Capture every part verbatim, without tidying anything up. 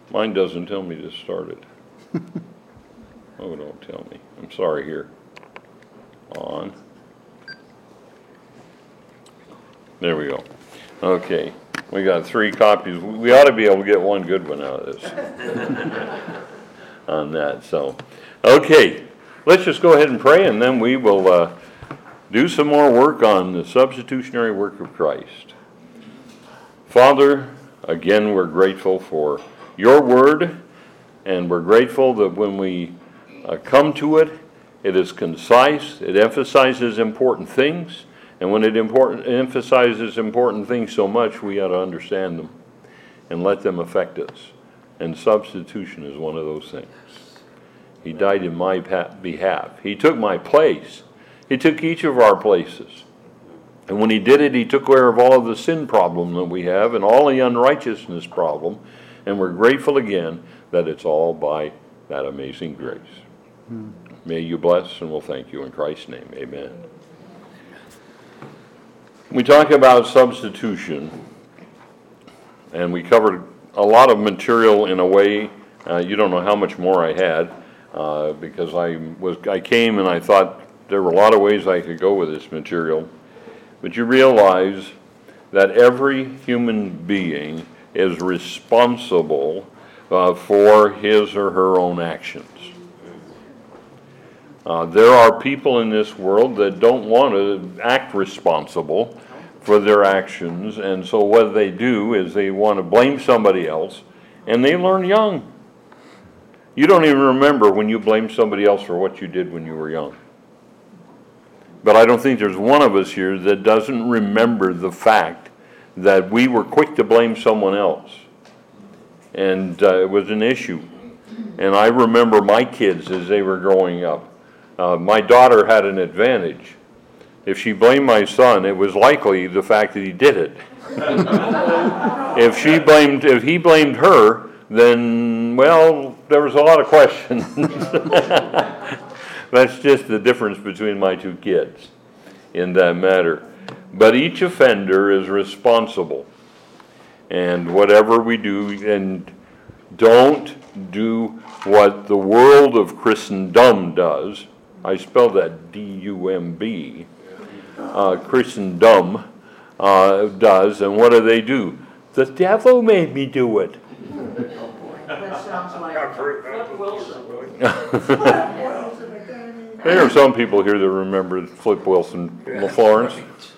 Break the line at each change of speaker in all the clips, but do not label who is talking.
Mine doesn't tell me to start it. Oh, don't tell me. I'm sorry here. On. There we go. Okay. We got three copies. We ought to be able to get one good one out of this. On that. So, okay. Let's just go ahead and pray, and then we will uh, do some more work on the substitutionary work of Christ. Father, again, we're grateful for your word, and we're grateful that when we uh, come to it, it is concise, it emphasizes important things, and when it important, emphasizes important things so much, we ought to understand them and let them affect us. And substitution is one of those things. He died in my behalf. He took my place. He took each of our places. And when he did it, he took care of all of the sin problem that we have and all the unrighteousness problem. And we're grateful again that it's all by that amazing grace. Hmm. May you bless, and we'll thank you in Christ's name. Amen. We talk about substitution, and we covered a lot of material in a way. Uh, you don't know how much more I had. Uh, because I was, I came and I thought there were a lot of ways I could go with this material, but you realize that every human being is responsible uh, for his or her own actions. Uh, there are people in this world that don't want to act responsible for their actions, and so what they do is they want to blame somebody else, and they learn young. You don't even remember when you blamed somebody else for what you did when you were young. But I don't think there's one of us here that doesn't remember the fact that we were quick to blame someone else. And uh, it was an issue. And I remember my kids as they were growing up. Uh, my daughter had an advantage. If she blamed my son, it was likely the fact that he did it. if she blamed, if he blamed her, then, well, there was a lot of questions. That's just the difference between my two kids in that matter. But each offender is responsible. And whatever we do, and don't do what the world of Christendom does. I spell that D U M B. Uh, Christendom uh, does, and what do they do? The devil made me do it.
That sounds like Flip Wilson.
There are some people here that remember Flip Wilson, LaFlorence.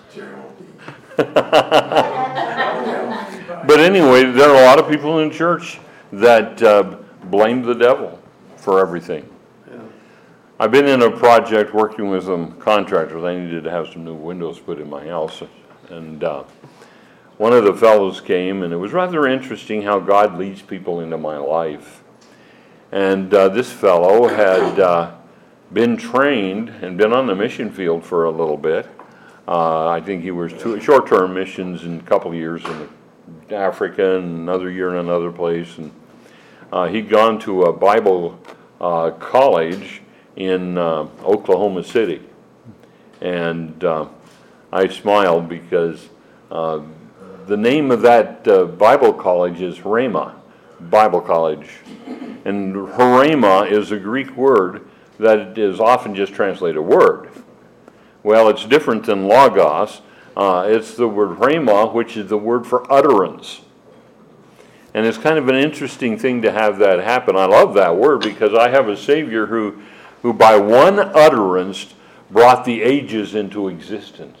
But anyway, there are a lot of people in church that uh, blame the devil for everything. I've been in a project working with some contractors. I needed to have some new windows put in my house, and uh, one of the fellows came, and it was rather interesting how God leads people into my life. And uh, this fellow had uh, been trained and been on the mission field for a little bit. Uh, I think he was two short-term missions in a couple of years in Africa and another year in another place. And uh, he'd gone to a Bible uh, college in uh, Oklahoma City. And uh, I smiled because uh, the name of that uh, Bible college is Rhema Bible College. And Rhema is a Greek word that is often just translated word. Well, it's different than logos. Uh, it's the word rhema, which is the word for utterance. And it's kind of an interesting thing to have that happen. I love that word because I have a Savior who, who by one utterance brought the ages into existence.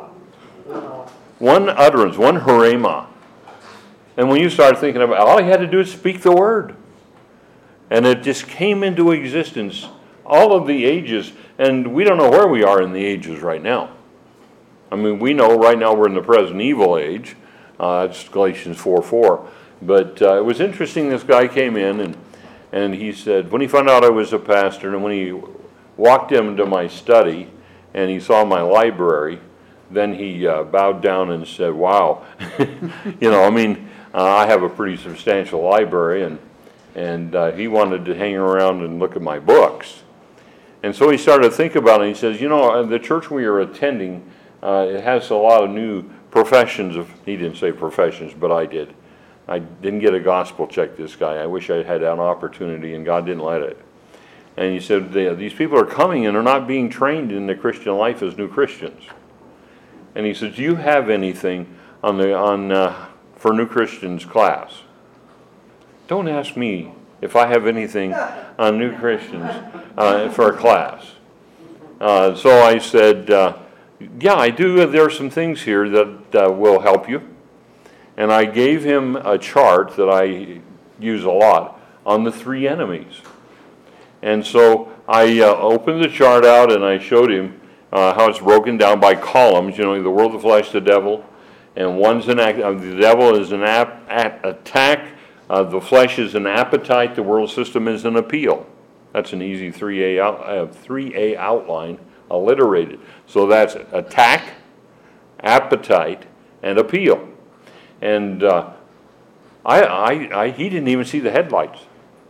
One utterance, one rhema. And when you start thinking about it, all he had to do is speak the word. And it just came into existence, all of the ages. And we don't know where we are in the ages right now. I mean, we know right now we're in the present evil age. Uh, it's Galatians four four. But uh, it was interesting, this guy came in, and, and he said, when he found out I was a pastor, and when he walked into my study, and he saw my library, then he uh, bowed down and said, wow. you know, I mean, uh, I have a pretty substantial library, and, and uh, he wanted to hang around and look at my books. And so he started to think about it, and he says, you know, the church we are attending, uh, it has a lot of new professions of, he didn't say professions, but I did, I didn't get a gospel check this guy. I wish I had an opportunity, and God didn't let it. And he said, these people are coming and are not being trained in the Christian life as new Christians. And he said, do you have anything on the on uh, for new Christians class? Don't ask me if I have anything on new Christians uh, for a class. Uh, so I said, uh, yeah, I do. There are some things here that uh, will help you. And I gave him a chart that I use a lot on the three enemies. And so I uh, opened the chart out and I showed him uh, how it's broken down by columns. You know, the world, the flesh, the devil. And one's an act, uh, the devil is an ap- at attack. Uh, the flesh is an appetite. The world system is an appeal. That's an easy three A out, uh, three A outline, alliterated. So that's attack, appetite, and appeal. And uh, I, I, I, he didn't even see the headlights.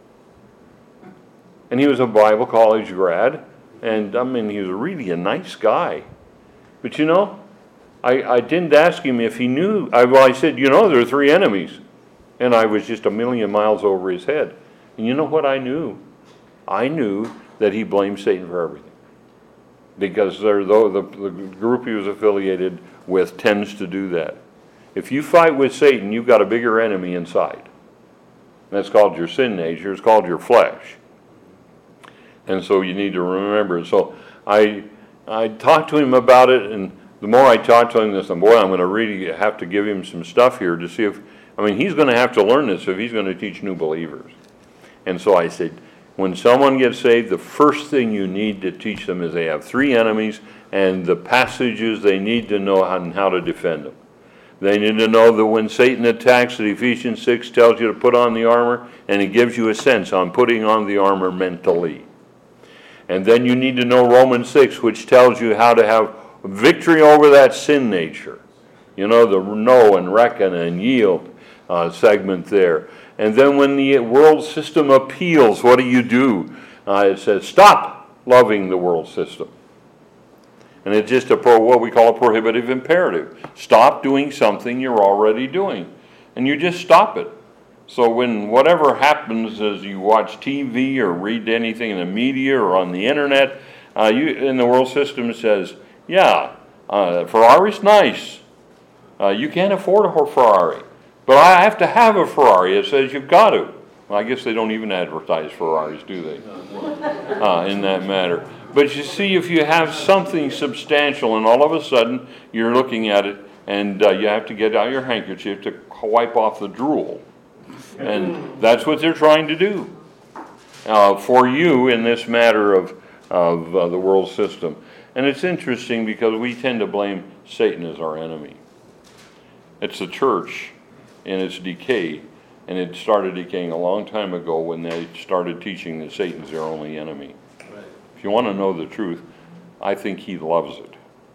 And he was a Bible college grad, and I mean, he was really a nice guy. But you know, I, I didn't ask him if he knew. I, well, I said, you know, there are three enemies. And I was just a million miles over his head. And you know what I knew? I knew that he blamed Satan for everything. Because they're, the, the group he was affiliated with tends to do that. If you fight with Satan, you've got a bigger enemy inside. That's called your sin nature. It's called your flesh. And so you need to remember. So I I talked to him about it, and the more I talked to him, I said, boy, I'm going to really have to give him some stuff here to see if, I mean, he's going to have to learn this if he's going to teach new believers. And so I said, when someone gets saved, the first thing you need to teach them is they have three enemies and the passages they need to know how, and how to defend them. They need to know that when Satan attacks, that Ephesians six tells you to put on the armor, and it gives you a sense on putting on the armor mentally. And then you need to know Romans six, which tells you how to have victory over that sin nature. You know, the know and reckon and yield uh, segment there. And then when the world system appeals, what do you do? Uh, it says, stop loving the world system. And it's just a pro, what we call a prohibitive imperative. Stop doing something you're already doing. And you just stop it. So when whatever happens as you watch T V or read anything in the media or on the internet, uh, you in the world system says, yeah, uh, Ferrari's nice. Uh, you can't afford a Ferrari. But I have to have a Ferrari. It says you've got to. Well, I guess they don't even advertise Ferraris, do they? Uh, in that matter. But you see, if you have something substantial and all of a sudden you're looking at it and uh, you have to get out your handkerchief to wipe off the drool. And that's what they're trying to do uh, for you in this matter of, of uh, the world system. And it's interesting because we tend to blame Satan as our enemy. It's the church in its decay, and it started decaying a long time ago when they started teaching that Satan's their only enemy. Right. If you want to know the truth, I think he loves it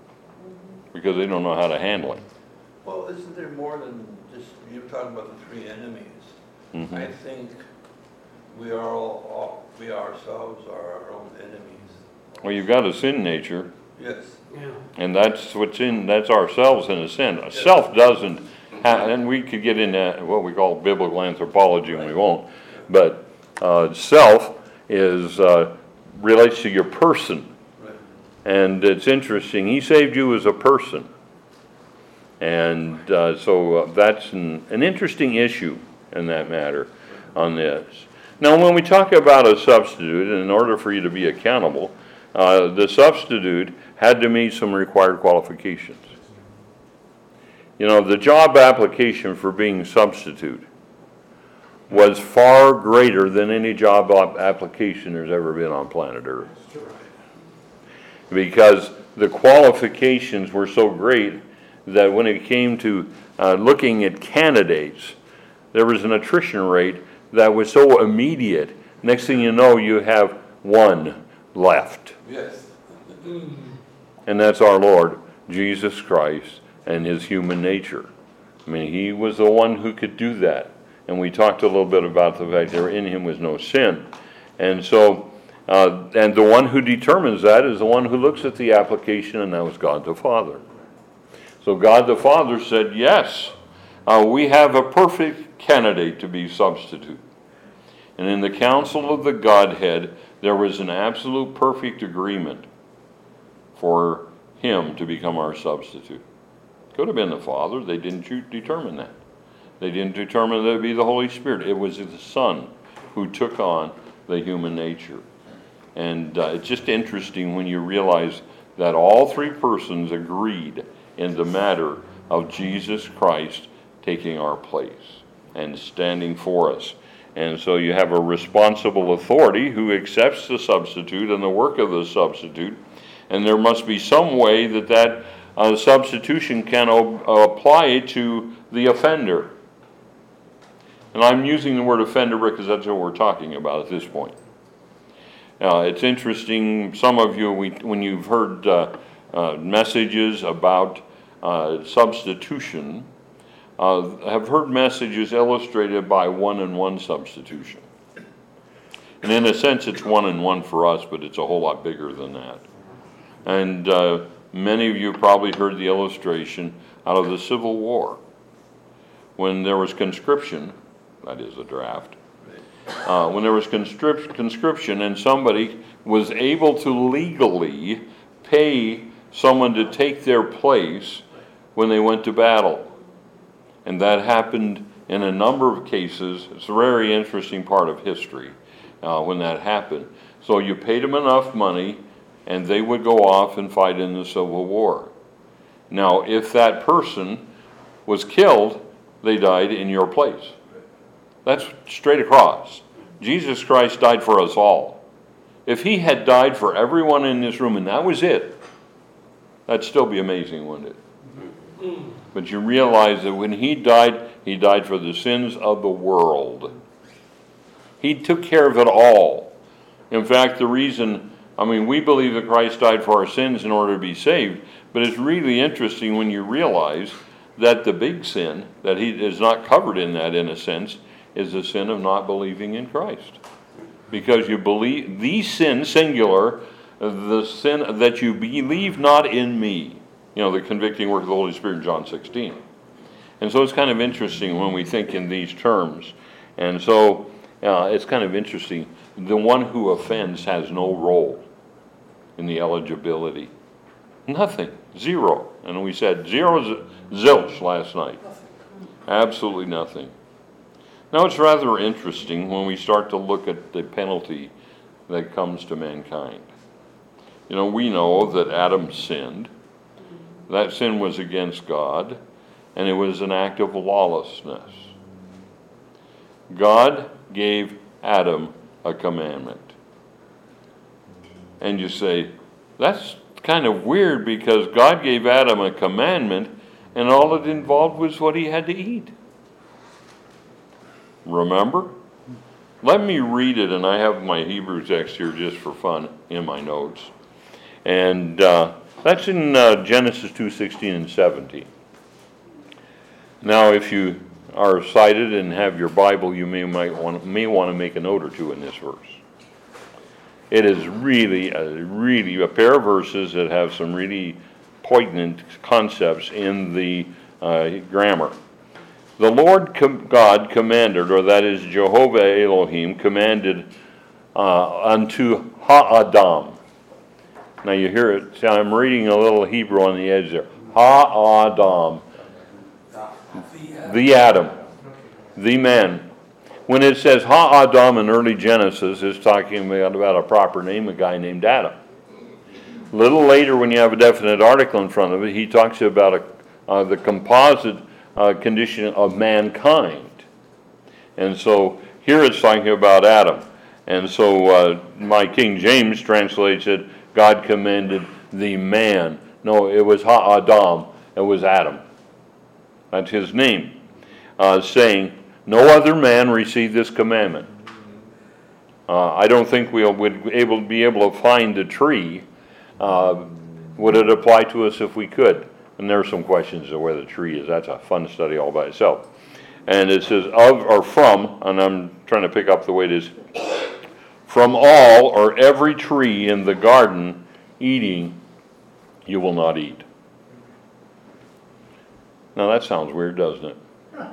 because they don't know how to handle it.
Well, isn't there more than just, you're talking about the three enemies. Mm-hmm. I think we are all, all, we ourselves are our own enemies.
Well, you've got a sin nature.
Yes.
Yeah.
And that's what's in, that's ourselves in a sin. Yes. Self doesn't, have, and we could get into what we call biblical anthropology, and we won't, but uh, self is, uh, relates to your person. Right. And it's interesting, he saved you as a person. And uh, so uh, that's an, an interesting issue in that matter on this. Now, when we talk about a substitute, in order for you to be accountable, uh, the substitute had to meet some required qualifications. You know, the job application for being substitute was far greater than any job application there's ever been on planet Earth. Because the qualifications were so great that when it came to uh, looking at candidates, there was an attrition rate that was so immediate. Next thing you know, you have one left.
Yes.
And that's our Lord, Jesus Christ, and his human nature. I mean, he was the one who could do that. And we talked a little bit about the fact that in him was no sin. And so, uh, and the one who determines that is the one who looks at the application, and that was God the Father. So God the Father said, yes, Uh, we have a perfect candidate to be substitute. And in the council of the Godhead, there was an absolute perfect agreement for him to become our substitute. Could have been the Father. They didn't determine that. They didn't determine that it would be the Holy Spirit. It was the Son who took on the human nature. And uh, it's just interesting when you realize that all three persons agreed in the matter of Jesus Christ taking our place and standing for us. And so you have a responsible authority who accepts the substitute and the work of the substitute, and there must be some way that that uh, substitution can o- apply to the offender. And I'm using the word offender because that's what we're talking about at this point. Uh, it's interesting, some of you, we, when you've heard uh, uh, messages about uh, substitution, uh, have heard messages illustrated by one-and-one substitution. And in a sense, it's one-and-one for us, but it's a whole lot bigger than that. And uh, many of you probably heard the illustration out of the Civil War. When there was conscription, that is a draft, uh, when there was conscript- conscription and somebody was able to legally pay someone to take their place when they went to battle. And that happened in a number of cases. It's a very interesting part of history uh, when that happened. So you paid them enough money and they would go off and fight in the Civil War. Now, if that person was killed, they died in your place. That's straight across. Jesus Christ died for us all. If he had died for everyone in this room and that was it, that'd still be amazing, wouldn't it? But you realize that when he died, he died for the sins of the world. He took care of it all. In fact, the reason, I mean, we believe that Christ died for our sins in order to be saved, but it's really interesting when you realize that the big sin, that he is not covered in that in a sense, is the sin of not believing in Christ. Because you believe, the sin, singular, the sin that you believe not in me. You know, the convicting work of the Holy Spirit in John sixteen. And so it's kind of interesting when we think in these terms. And so uh, it's kind of interesting. The one who offends has no role in the eligibility. Nothing. Zero. And we said zero zilch last night. Absolutely nothing. Now it's rather interesting when we start to look at the penalty that comes to mankind. You know, we know that Adam sinned. That sin was against God, and it was an act of lawlessness. God gave Adam a commandment. And you say, that's kind of weird because God gave Adam a commandment, and all it involved was what he had to eat. Remember? Let me read it, and I have my Hebrew text here just for fun in my notes. And uh, that's in uh, Genesis two sixteen and seventeen. Now, if you are cited and have your Bible, you may might want may want to make a note or two in this verse. It is really, a, really a pair of verses that have some really poignant concepts in the uh, grammar. The Lord com- God commanded, or that is Jehovah Elohim, commanded uh, unto Ha-Adam. Now you hear it, see, I'm reading a little Hebrew on the edge there. Ha-Adam. The Adam. The man. When it says Ha-Adam in early Genesis, it's talking about a proper name, a guy named Adam. A little later, when you have a definite article in front of it, he talks about a, uh, the composite uh, condition of mankind. And so here it's talking about Adam. And so uh, my King James translates it, God commanded the man. No, it was Ha-Adam. It was Adam. That's his name. Uh, saying, no other man received this commandment. Uh, I don't think we would able be able to find the tree. Uh, would it apply to us if we could? And there are some questions of where the tree is. That's a fun study all by itself. And it says of or from, and I'm trying to pick up the way it is, from all or every tree in the garden eating, you will not eat. Now that sounds weird, doesn't it?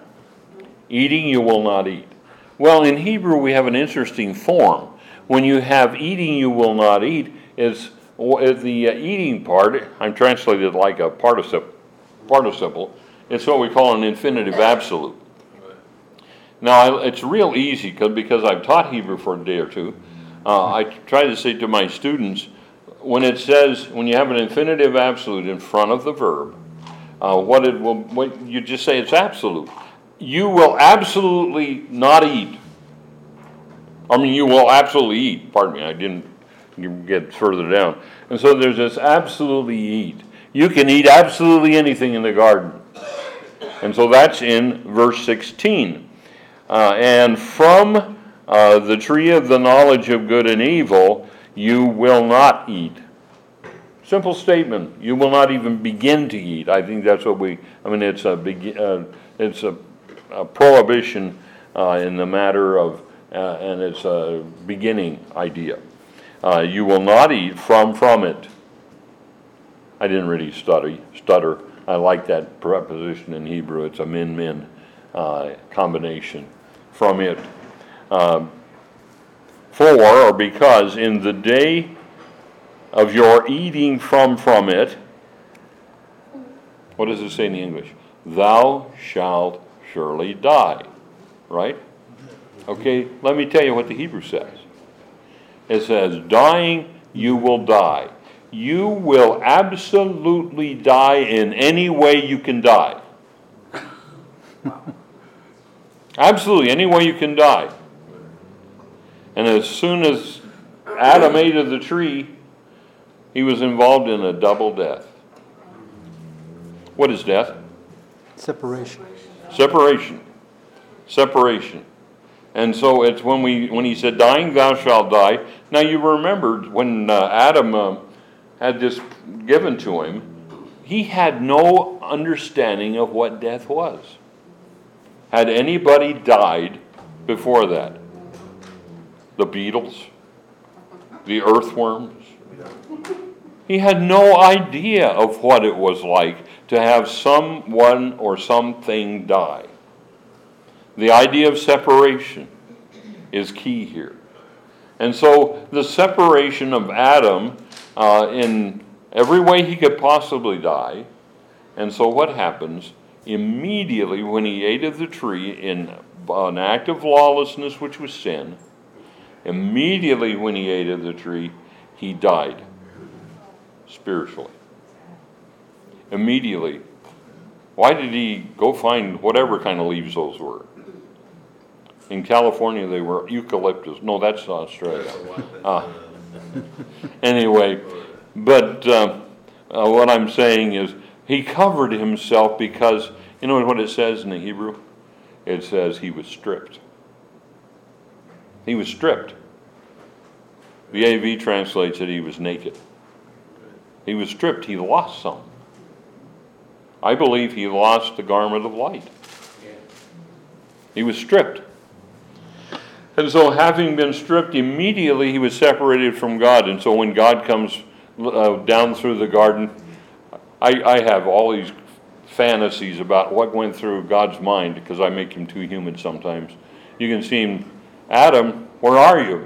Eating you will not eat. Well, in Hebrew we have an interesting form. When you have eating you will not eat, is the eating part, I'm translated like a participle, participle. It's what we call an infinitive absolute. Now, it's real easy because because I've taught Hebrew for a day or two. Uh, I try to say to my students, when it says, when you have an infinitive absolute in front of the verb, uh, what it will, what you just say it's absolute. You will absolutely not eat. I mean, you will absolutely eat. Pardon me, I didn't get further down. And so there's this absolutely eat. You can eat absolutely anything in the garden. And so that's in verse sixteen. Uh, and from uh, the tree of the knowledge of good and evil, you will not eat. Simple statement. You will not even begin to eat. I think that's what we, I mean, it's a, begi- uh, it's a, a prohibition uh, in the matter of, uh, and it's a beginning idea. Uh, you will not eat from from it. I didn't really study, stutter. I like that preposition in Hebrew. It's a min-min uh, combination. From it. Uh, for or because in the day of your eating from from it, what does it say in the English? Thou shalt surely die. Right? Okay, let me tell you what the Hebrew says. It says, dying, you will die. You will absolutely die in any way you can die. Absolutely, any way you can die. And as soon as Adam ate of the tree, he was involved in a double death. What is death?
Separation.
Separation. Separation. And so it's when we when he said, dying thou shalt die. Now you remembered when uh, Adam uh, had this given to him, he had no understanding of what death was. Had anybody died before that? The beetles? The earthworms? He had no idea of what it was like to have someone or something die. The idea of separation is key here. And so the separation of Adam uh, in every way he could possibly die. And so what happens? Immediately when he ate of the tree in an act of lawlessness, which was sin, immediately when he ate of the tree, he died spiritually. Immediately. Why did he go find whatever kind of leaves those were? In California, they were eucalyptus. No, that's Australia. Uh, anyway, but uh, uh, what I'm saying is, he covered himself because, you know what it says in the Hebrew? It says he was stripped. He was stripped. The A V translates it, he was naked. He was stripped. He lost some. I believe he lost the garment of light. He was stripped. And so having been stripped, immediately he was separated from God. And so when God comes uh, down through the garden, I, I have all these fantasies about what went through God's mind because I make him too human sometimes. You can see him, Adam, where are you?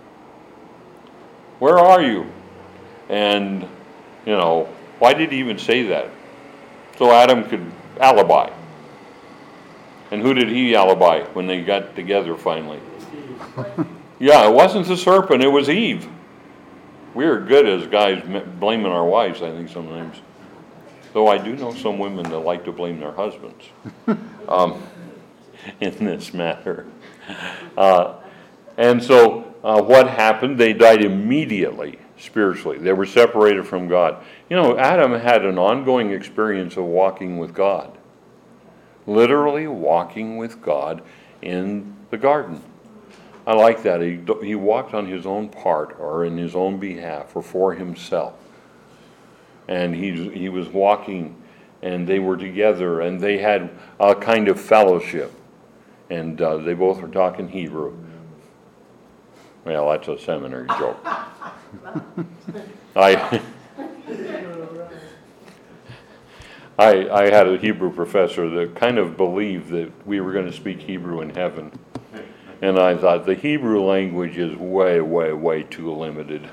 Where are you? And, you know, why did he even say that? So Adam could alibi. And who did he alibi when they got together finally? Yeah, it wasn't the serpent, it was Eve. We are good as guys blaming our wives, I think, sometimes. Though I do know some women that like to blame their husbands um, in this matter. Uh, and so uh, what happened? They died immediately, spiritually. They were separated from God. You know, Adam had an ongoing experience of walking with God. Literally walking with God in the garden. I like that. He, he walked on his own part or in his own behalf or for himself. And he, he was walking and they were together and they had a kind of fellowship. And uh, they both were talking Hebrew. Well, that's a seminary joke. I, I, I had a Hebrew professor that kind of believed that we were going to speak Hebrew in heaven. And I thought the Hebrew language is way, way, way too limited.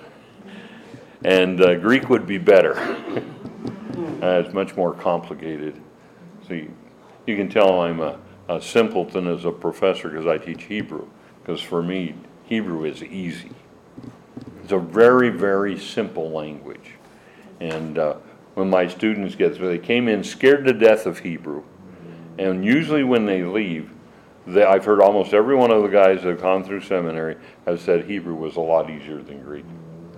And uh, Greek would be better. uh, it's much more complicated. See, you can tell I'm a, a simpleton as a professor because I teach Hebrew. Because for me, Hebrew is easy. It's a very, very simple language. And uh, when my students get through, they came in scared to death of Hebrew. And usually when they leave, they, I've heard almost every one of the guys that have gone through seminary have said Hebrew was a lot easier than Greek.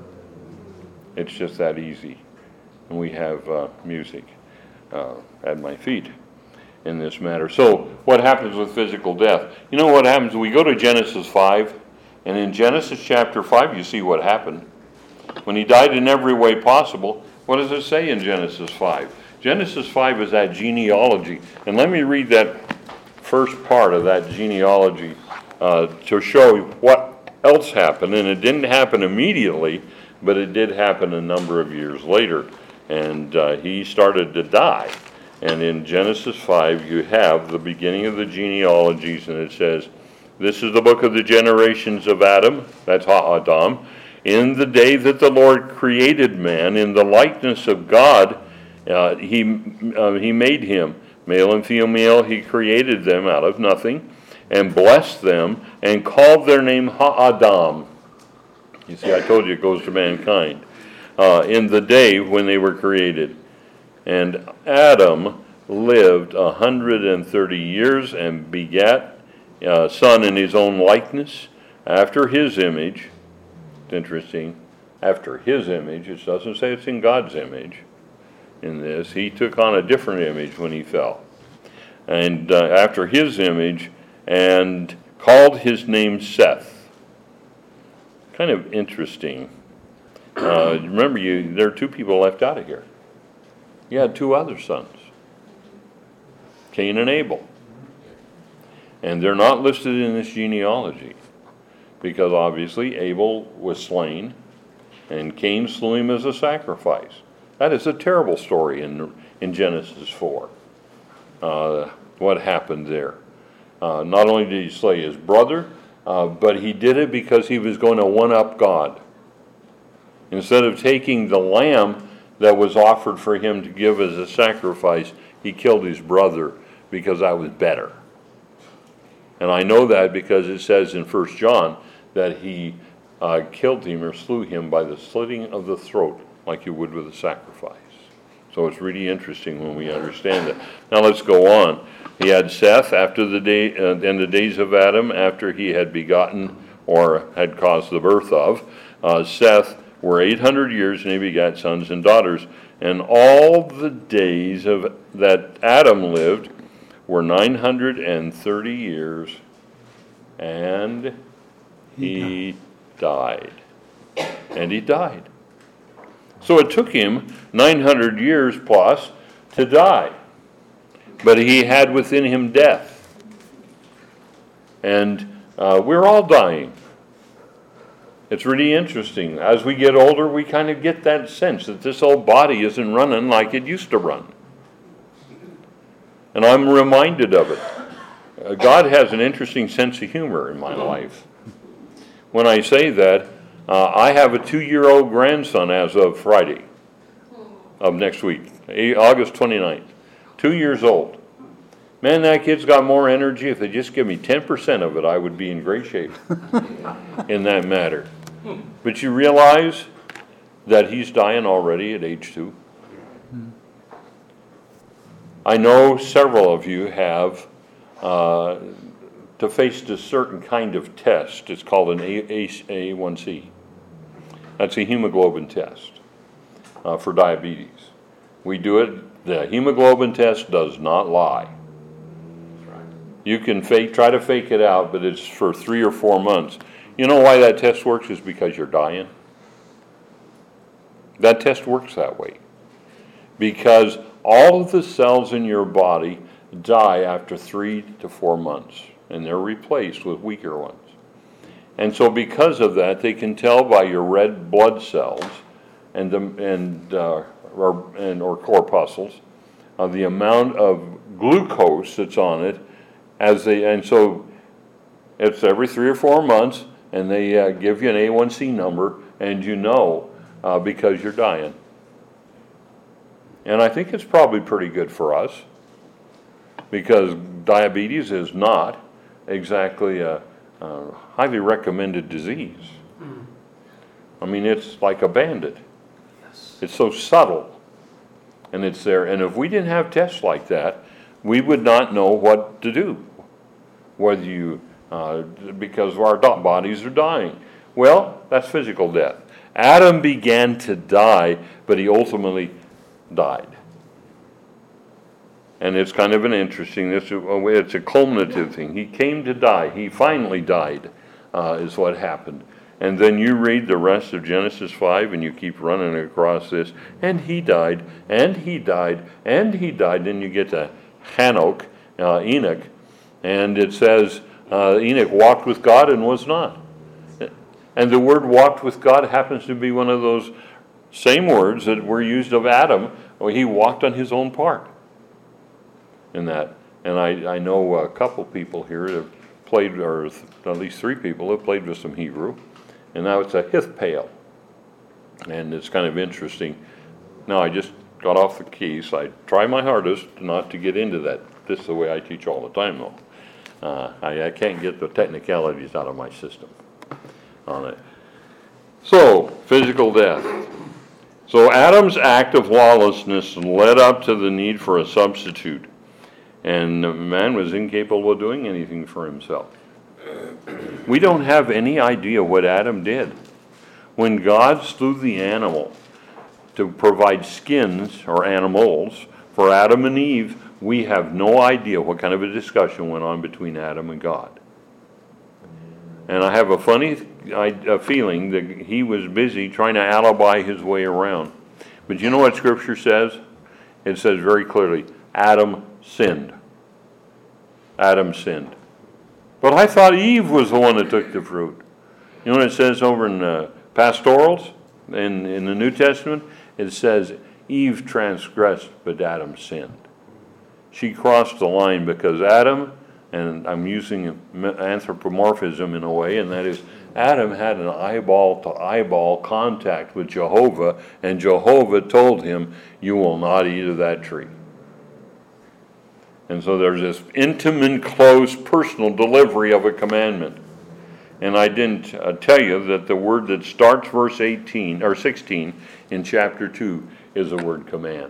It's just that easy. And we have uh, music uh, at my feet in this matter. So what happens with physical death? You know what happens? We go to Genesis five, and in Genesis chapter five, you see what happened. When he died in every way possible, what does it say in Genesis five? Genesis five is that genealogy. And let me read that first part of that genealogy uh, to show what else happened. And it didn't happen immediately, but it did happen a number of years later. And uh, he started to die. And in Genesis five, you have the beginning of the genealogies, and it says, this is the book of the generations of Adam, that's Ha-Adam, in the day that the Lord created man, in the likeness of God, uh, he, uh, he made him. Male and female, he created them out of nothing, and blessed them, and called their name Ha-Adam. You see, I told you it goes to mankind. Uh, in the day when they were created. And Adam lived a hundred and thirty years and begat a son in his own likeness, after his image. It's interesting. After his image. It doesn't say it's in God's image. In this, he took on a different image when he fell. And uh, after his image, and called his name Seth. Kind of interesting. Uh, remember, you there are two people left out of here. You had two other sons, Cain and Abel. And they're not listed in this genealogy because obviously Abel was slain and Cain slew him as a sacrifice. That is a terrible story in, in Genesis four, uh, what happened there. Uh, not only did he slay his brother, uh, but he did it because he was going to one-up God. Instead of taking the lamb that was offered for him to give as a sacrifice, he killed his brother because that was better. And I know that because it says in First John that he uh, killed him or slew him by the slitting of the throat, like you would with a sacrifice. So it's really interesting when we understand that. Now let's go on. He had Seth after the day, uh, in the days of Adam, after he had begotten or had caused the birth of. Uh, Seth were eight hundred years, and he begat sons and daughters. And all the days of that Adam lived were nine hundred thirty years, and he died. And he died. So it took him nine hundred years plus to die. But he had within him death. And uh, we're all dying. It's really interesting. As we get older, we kind of get that sense that this old body isn't running like it used to run. And I'm reminded of it. Uh, God has an interesting sense of humor in my life. When I say that, uh, I have a two-year-old grandson as of Friday of next week, August twenty-ninth. Two years old. Man, that kid's got more energy. If they just give me ten percent of it, I would be in great shape in that matter. But you realize that he's dying already at age two. I know several of you have uh, to face a certain kind of test. It's called an A one C. That's a hemoglobin test uh, for diabetes. We do it. The hemoglobin test does not lie. You can fake, try to fake it out, but it's for three or four months. You know why that test works is because you're dying. That test works that way. Because all of the cells in your body die after three to four months, and they're replaced with weaker ones. And so because of that, they can tell by your red blood cells and, the, and, uh, or, and or corpuscles uh, the amount of glucose that's on it as they, and so it's every three or four months, and they uh, give you an A one C number, and you know uh, because you're dying. And I think it's probably pretty good for us, because diabetes is not exactly a, a highly recommended disease. Mm. I mean, it's like a bandit. Yes. It's so subtle, and it's there. And if we didn't have tests like that, we would not know what to do. Whether you, uh, because our bodies are dying. Well, that's physical death. Adam began to die, but he ultimately died. And it's kind of an interesting, it's a, it's a culminative thing. He came to die. He finally died, uh, is what happened. And then you read the rest of Genesis five, and you keep running across this, and he died, and he died, and he died. Then you get to Hanok, uh, Enoch, and it says uh, Enoch walked with God and was not. And the word walked with God happens to be one of those same words that were used of Adam, where he walked on his own part. In that, and I, I know a couple people here that have played, or at least three people have played with some Hebrew, and now it's a Hithpael, and it's kind of interesting. Now I just got off the keys. I try my hardest not to get into that. This is the way I teach all the time, though. Uh, I, I can't get the technicalities out of my system on it. So, physical death. So Adam's act of lawlessness led up to the need for a substitute. And man was incapable of doing anything for himself. We don't have any idea what Adam did. When God slew the animal to provide skins or animals for Adam and Eve, we have no idea what kind of a discussion went on between Adam and God. And I have a funny a feeling that he was busy trying to alibi his way around. But you know what Scripture says? It says very clearly, Adam sinned. Adam sinned. But I thought Eve was the one that took the fruit. You know what it says over in uh, Pastorals, in, in the New Testament? It says, Eve transgressed, but Adam sinned. She crossed the line because Adam, and I'm using anthropomorphism in a way, and that is, Adam had an eyeball-to-eyeball contact with Jehovah, and Jehovah told him, you will not eat of that tree. And so there's this intimate, close, personal delivery of a commandment. And I didn't uh, tell you that the word that starts verse eighteen or sixteen in chapter two is the word command.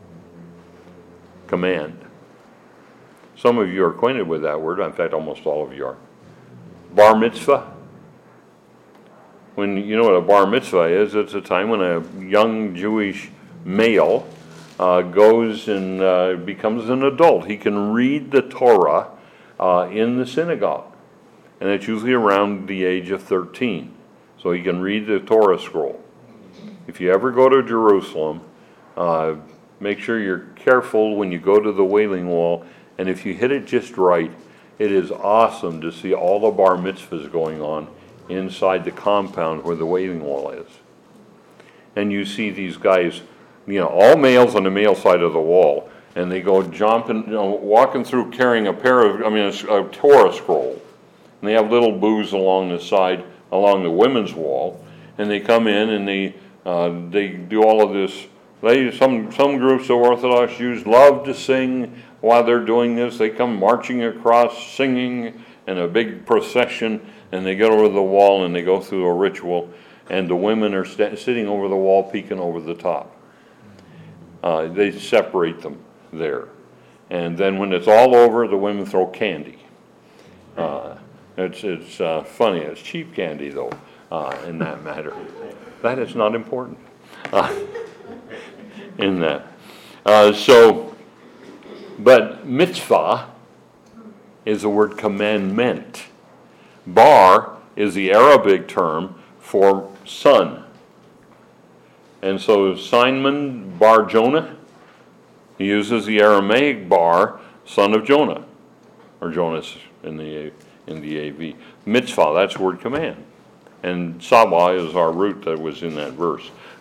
Command. Some of you are acquainted with that word. In fact, almost all of you are. Bar mitzvah. When you know what a bar mitzvah is, it's a time when a young Jewish male Uh, goes and uh, becomes an adult. He can read the Torah uh, in the synagogue. And it's usually around the age of thirteen. So he can read the Torah scroll. If you ever go to Jerusalem, uh, make sure you're careful when you go to the Wailing Wall. And if you hit it just right, it is awesome to see all the bar mitzvahs going on inside the compound where the Wailing Wall is. And you see these guys, you know, all males on the male side of the wall, and they go jumping, you know, walking through carrying a pair of, I mean, a, a Torah scroll. And they have little booths along the side, along the women's wall, and they come in and they uh, they do all of this. They some some groups of Orthodox Jews love to sing while they're doing this. They come marching across, singing in a big procession, and they get over the wall and they go through a ritual, and the women are st- sitting over the wall, peeking over the top. Uh, they separate them there. And then when it's all over, the women throw candy. Uh, it's it's uh, funny. It's cheap candy, though, uh, in that matter. That is not important uh, in that. Uh, so, but mitzvah is the word commandment. Bar is the Arabic term for son. And so Simon Bar Jonah, he uses the Aramaic bar, son of Jonah, or Jonas in the in the A V. Mitzvah, that's the word command. And Sabah is our root that was in that verse.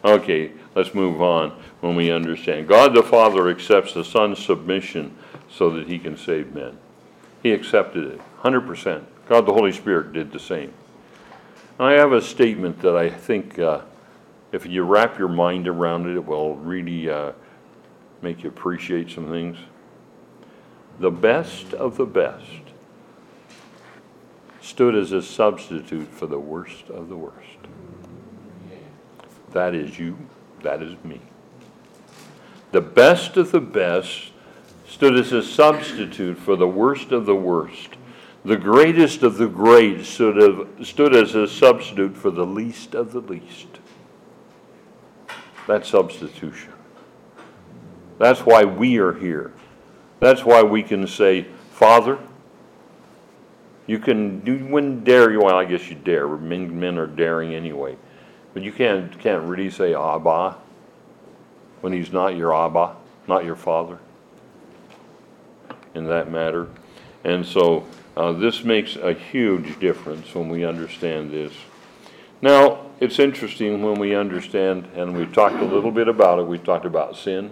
Okay, let's move on when we understand. God the Father accepts the Son's submission so that he can save men. He accepted it, one hundred percent. God the Holy Spirit did the same. I have a statement that I think uh, if you wrap your mind around it, it will really uh, make you appreciate some things. The best of the best stood as a substitute for the worst of the worst. That is you, that is me. The best of the best stood as a substitute for the worst of the worst. The greatest of the great stood, of, stood as a substitute for the least of the least. That's substitution. That's why we are here. That's why we can say, Father, you can, you wouldn't dare, well, I guess you dare, men, men are daring anyway, but you can't, can't really say Abba when he's not your Abba, not your Father, in that matter. And so uh, this makes a huge difference when we understand this. Now, it's interesting when we understand, and we've talked a little bit about it, we've talked about sin.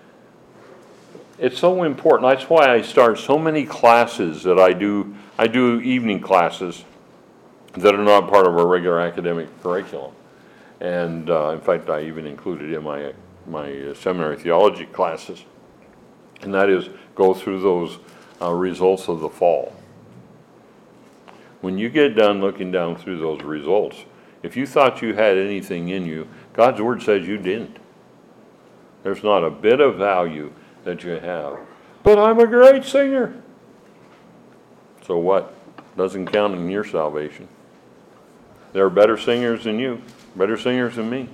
It's so important. That's why I start so many classes that I do. I do evening classes that are not part of our regular academic curriculum. And uh, in fact, I even included in my, my seminary theology classes. And that is go through those uh, results of the fall. When you get done looking down through those results, if you thought you had anything in you, God's Word says you didn't. There's not a bit of value that you have. But I'm a great singer. So what? Doesn't count in your salvation. There are better singers than you, better singers than me.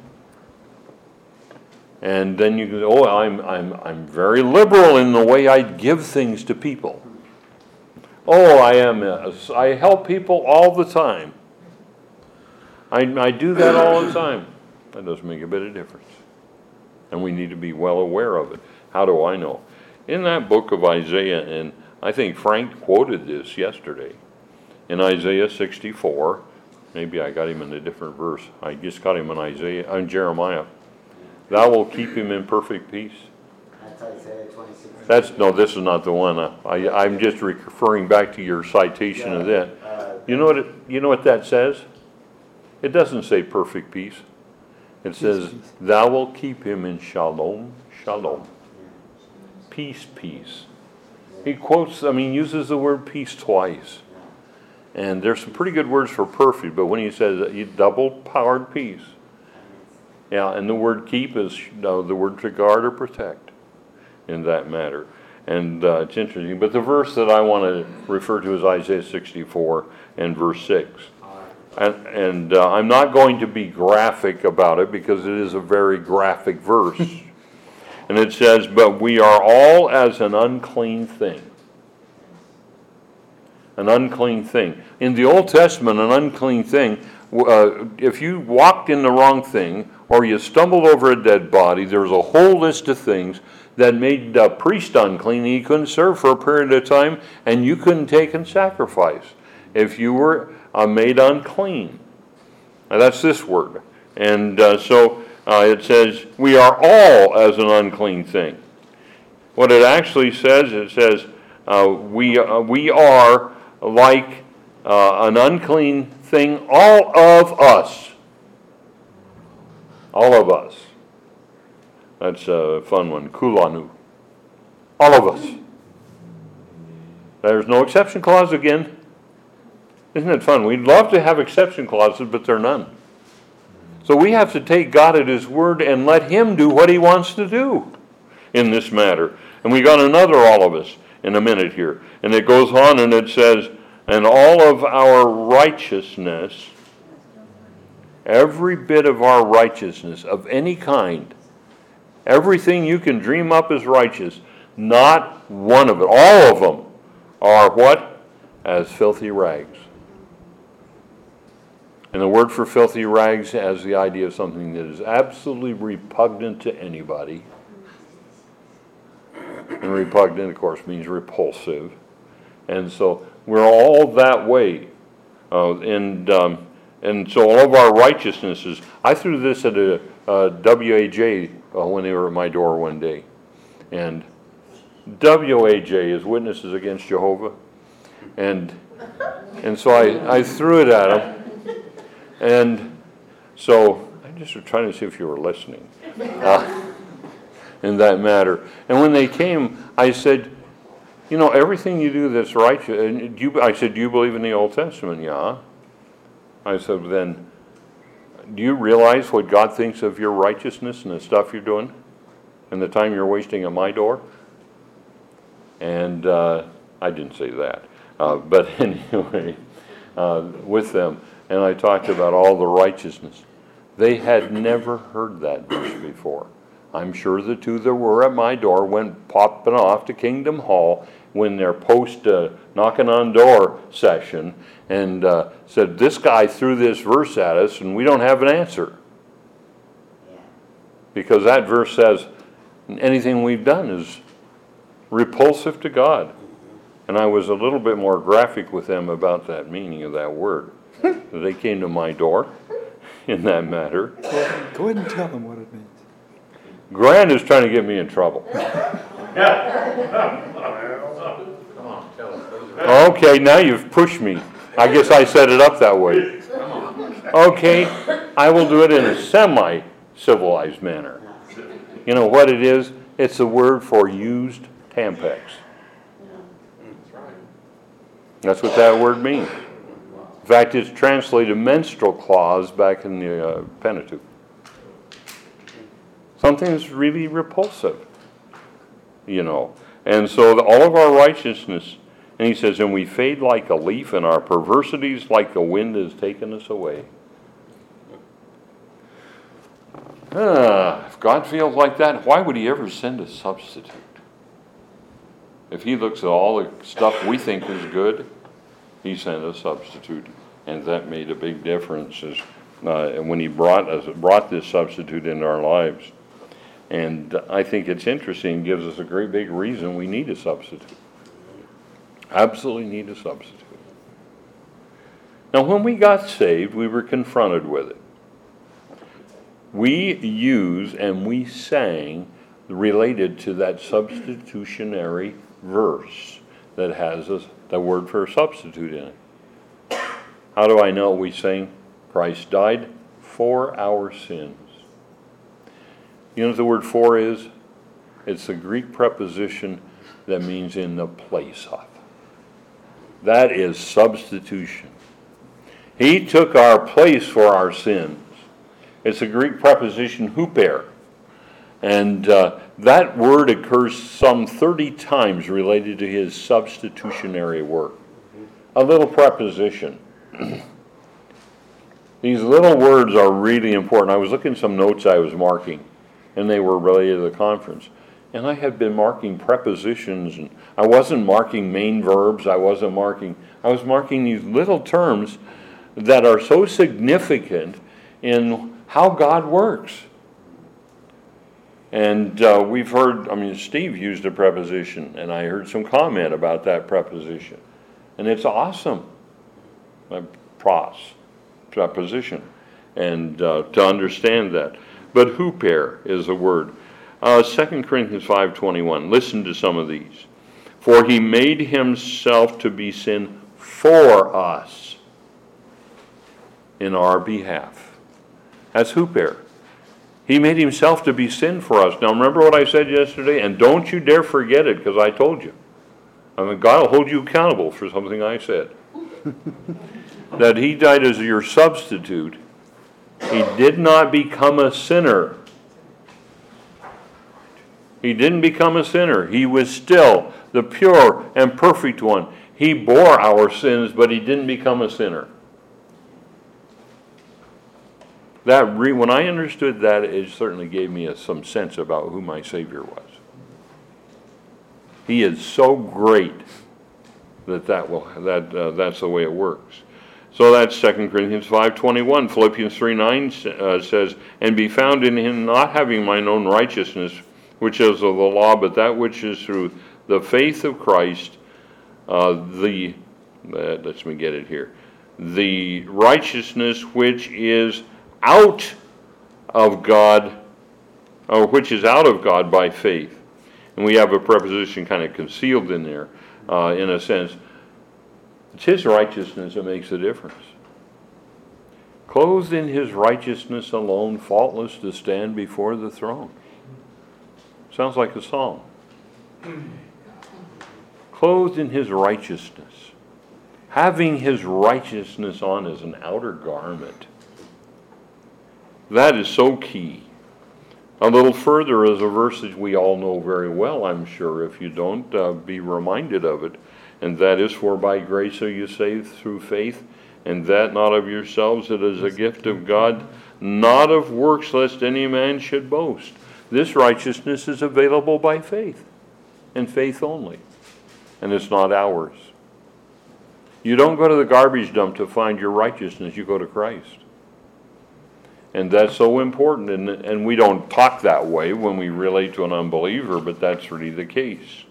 And then you go, oh, I'm I'm I'm very liberal in the way I give things to people. Oh, I am. A, I help people all the time. I I do that all the time. That doesn't make a bit of difference. And we need to be well aware of it. How do I know? In that book of Isaiah, and I think Frank quoted this yesterday, in Isaiah sixty-four, maybe I got him in a different verse. I just got him in Isaiah, in Jeremiah. Thou will keep him in perfect peace.
That's Isaiah twenty-six.
That's, no, this is not the one. I, I'm just referring back to your citation
Yeah,
of that.
uh,
You know what it, you know what that says? It doesn't say perfect peace. It says, thou will keep him in shalom, shalom. Peace, peace. He quotes, I mean, uses the word peace twice. And there's some pretty good words for perfect, but when he says double-powered peace, yeah, and the word keep is no, the word to guard or protect in that matter. And uh, it's interesting. But the verse that I want to refer to is Isaiah sixty-four and verse six. And, and uh, I'm not going to be graphic about it because it is a very graphic verse. And it says, but we are all as an unclean thing. An unclean thing. In the Old Testament, an unclean thing, uh, if you walked in the wrong thing or you stumbled over a dead body, there was a whole list of things that made the priest unclean, and he couldn't serve for a period of time, and you couldn't take and sacrifice if you were uh, made unclean. Now that's this word. And uh, so uh, it says, we are all as an unclean thing. What it actually says, it says, uh, we, uh, we are like uh, an unclean thing, all of us. All of us. That's a fun one. Kulanu. All of us. There's no exception clause again. Isn't it fun? We'd love to have exception clauses, but there are none. So we have to take God at His word and let Him do what He wants to do in this matter. And we got another all of us in a minute here. And it goes on and it says, and all of our righteousness, every bit of our righteousness of any kind, everything you can dream up as righteous, not one of it, all of them are what? As filthy rags. And the word for filthy rags has the idea of something that is absolutely repugnant to anybody. And repugnant, of course, means repulsive. And so we're all that way. Uh, and um, and so all of our righteousnesses, I threw this at a uh, W A J uh, when they were at my door one day. And W A J is Witnesses Against Jehovah. And and so I, I threw it at them. And so I just was trying to see if you were listening uh, in that matter. And when they came, I said, you know, everything you do that's righteous, and you, I said, do you believe in the Old Testament? Yeah. I said, then, do you realize what God thinks of your righteousness and the stuff you're doing and the time you're wasting at my door? And uh, I didn't say that. Uh, but anyway, uh, with them, and I talked about all the righteousness. They had never heard that verse before. I'm sure the two that were at my door went popping off to Kingdom Hall when their post uh, knocking on door session and uh, said, this guy threw this verse at us and we don't have an answer.
Yeah.
Because that verse says anything we've done is repulsive to God. And I was a little bit more graphic with them about that meaning of that word. They came to my door in that matter.
Go ahead and tell them what it means.
Grant is trying to get me in trouble. Okay, now you've pushed me. I guess I set it up that way. Okay, I will do it in a semi-civilized manner. You know what it is? It's a word for used Tampax. That's what that word means. In fact, it's translated menstrual clause back in the uh, Pentateuch. Something that's really repulsive, you know. And so the, all of our righteousness, and he says, and we fade like a leaf, and our perversities like the wind has taken us away. Ah, if God feels like that, why would he ever send a substitute? If he looks at all the stuff we think is good, he sent a substitute, and that made a big difference as, uh, when he brought us, brought this substitute into our lives. And I think it's interesting, gives us a great big reason we need a substitute. Absolutely need a substitute. Now, when we got saved, we were confronted with it. We use and we sang related to that substitutionary verse that has a, the word for substitute in it. How do I know we sang? Christ died for our sins. You know what the word for is? It's a Greek preposition that means in the place of. That is substitution. He took our place for our sins. It's a Greek preposition, huper. And uh, that word occurs some thirty times related to his substitutionary work. A little preposition. These little words are really important. I was looking at some notes I was marking, and they were related to the conference. And I had been marking prepositions, and I wasn't marking main verbs. I wasn't marking, I was marking these little terms that are so significant in how God works. And uh, we've heard, I mean, Steve used a preposition, and I heard some comment about that preposition. And it's awesome. Uh, pros, preposition. And uh, to understand that. But huper is a word. Uh, Second Corinthians five twenty-one. Listen to some of these. For he made himself to be sin for us in our behalf. That's huper. He made himself to be sin for us. Now remember what I said yesterday? And don't you dare forget it, because I told you. I mean, God will hold you accountable for something I said. That he died as your substitute. He did not become a sinner. He didn't become a sinner. He was still the pure and perfect one. He bore our sins, but he didn't become a sinner. That re- when I understood that, it certainly gave me a, some sense about who my Savior was. He is so great that that will that uh, that's the way it works. So that's Second Corinthians five twenty-one. Philippians three nine uh, says, and be found in him, not having mine own righteousness, which is of the law, but that which is through the faith of Christ, uh, the, uh, let me get it here, the righteousness which is out of God, or which is out of God by faith. And we have a preposition kind of concealed in there, uh, in a sense. It's his righteousness that makes the difference. Clothed in his righteousness alone, faultless to stand before the throne. Sounds like a song. Clothed in his righteousness. Having his righteousness on as an outer garment. That is so key. A little further is a verse that we all know very well, I'm sure. If you don't, uh, be reminded of it. And that is, for by grace are you saved through faith, and that not of yourselves, it is a gift of God, not of works, lest any man should boast. This righteousness is available by faith, and faith only. And it's not ours. You don't go to the garbage dump to find your righteousness, you go to Christ. And that's so important, and, and we don't talk that way when we relate to an unbeliever, but that's really the case.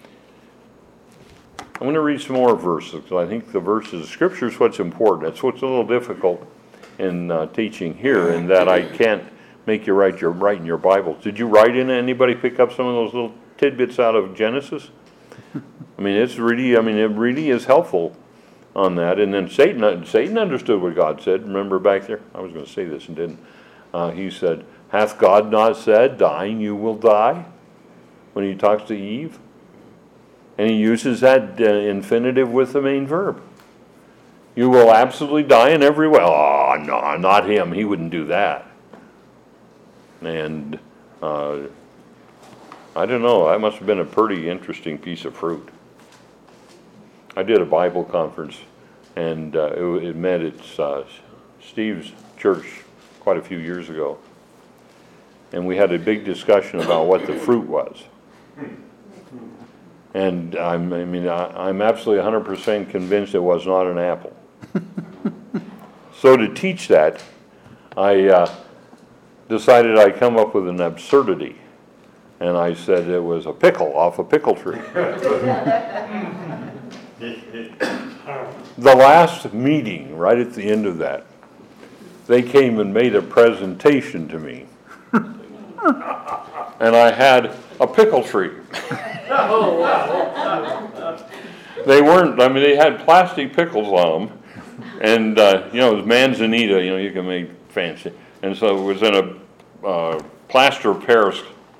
I'm going to read some more verses, because I think the verses of Scripture is what's important. That's what's a little difficult in uh, teaching here, in that I can't make you write your write in your Bibles. Did you write in? Anybody pick up some of those little tidbits out of Genesis? I mean, it's really, I mean, it really is helpful on that. And then Satan, Satan understood what God said. Remember back there? I was going to say this and didn't. Uh, he said, "Hath God not said, dying you will die?" When he talks to Eve. And he uses that uh, infinitive with the main verb. You will absolutely die in every way. Oh, no, not him. He wouldn't do that. And uh, I don't know. That must have been a pretty interesting piece of fruit. I did a Bible conference, and uh, it, it met at uh, Steve's church quite a few years ago. And we had a big discussion about what the fruit was. And I'm, I mean, I, I'm absolutely one hundred percent convinced it was not an apple. So to teach that, I uh, decided I'd come up with an absurdity. And I said it was a pickle off a pickle tree. The last meeting, right at the end of that, they came and made a presentation to me. And I had a pickle tree. They weren't, I mean, they had plastic pickles on them. And, uh, you know, it was manzanita, you know, you can make fancy. And so it was in a uh, plaster of Paris